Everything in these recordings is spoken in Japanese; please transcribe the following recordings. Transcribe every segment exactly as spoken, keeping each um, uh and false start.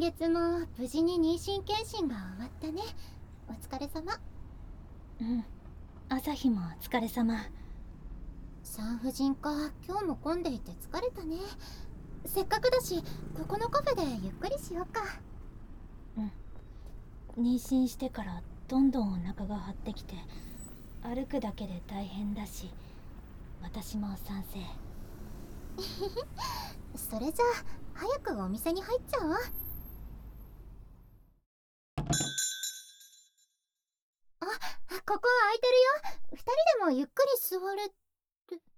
月も無事に妊娠検診が終わったね。お疲れ様。 うん、朝日もお疲れ様。 産婦人科今日も混んでいて疲れたね。せっかくだしここのカフェでゆっくりしようか。 うん、妊娠してからどんどんお腹が張ってきて歩くだけで大変だし、私も賛成。 それじゃあ早くお店に入っちゃおう。あ、ここ空いてるよ。二人でもゆっくり座れって。え？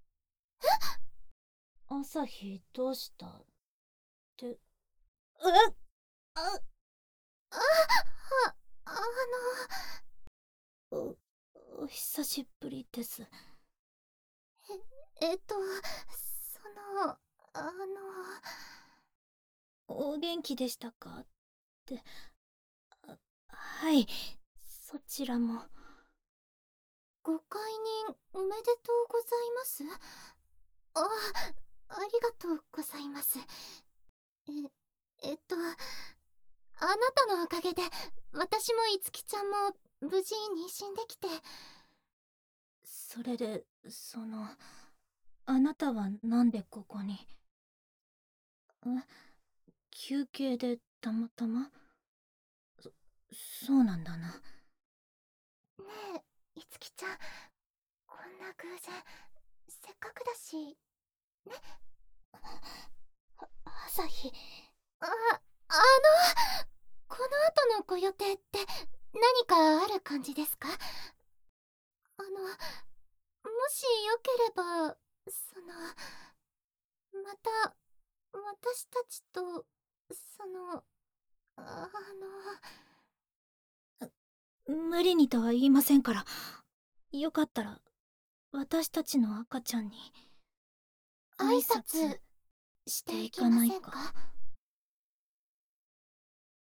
朝日どうしたって。えっああ、あ、あおお久しぶりです。 のえ、えっとそのあのお元気でしたかって。あ、はい、そちらも。 ご懐妊おめでとうございます。あ、ありがとうございます。え、えっと、あなたのおかげで、私もいつきちゃんも無事妊娠できて。 それで、その、あなたはなんでここに。え、休憩でたまたま。そ、そうなんだな。 ねえ、いつきちゃん、こんな偶然、せっかくだし、ね。 朝日。 あ、あの、この後のご予定って何かある感じですか？あの、もしよければ、その、また、私たちと、その、あ無理にとは言いませんから、よかったら私たちの赤ちゃんにの、 挨挨拶拶していしていきかないか。 ませんか？